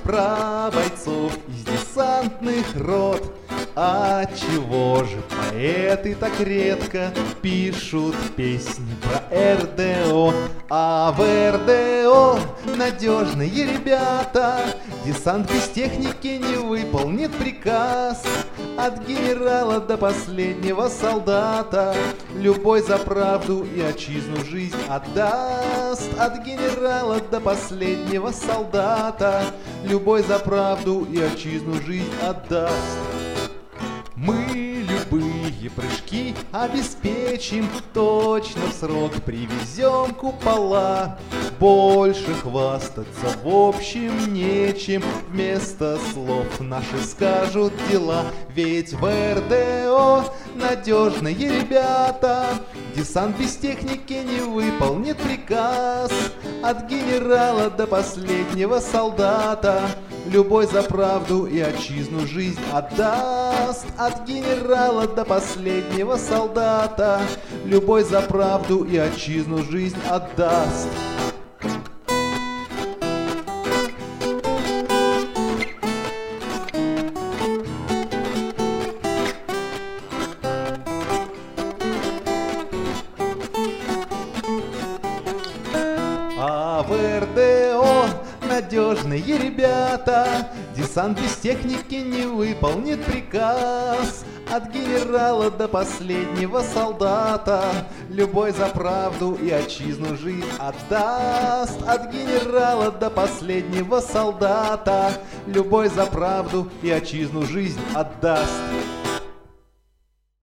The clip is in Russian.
про бойцов из десантных рот. А чего же поэты так редко пишут песни про РДО? А в РДО надежные ребята, десант без техники не выполнит приказ. От генерала до последнего солдата любой за правду и отчизну жизнь отдаст. От генерала до последнего солдата любой за правду и отчизну жизнь отдаст. Мы любые прыжки обеспечим, точно в срок привезем купола. Больше хвастаться в общем нечем, вместо слов наши скажут дела. Ведь в РДО надежные ребята, десант без техники не выполнит приказ. От генерала до последнего солдата любой за правду и отчизну жизнь отдаст. От генерала до последнего солдата любой за правду и отчизну жизнь отдаст. А в РДО надежные ребята, десант без техники не выполнит приказ. От генерала до последнего солдата любой за правду и отчизну жизнь отдаст. От генерала до последнего солдата любой за правду и отчизну жизнь отдаст.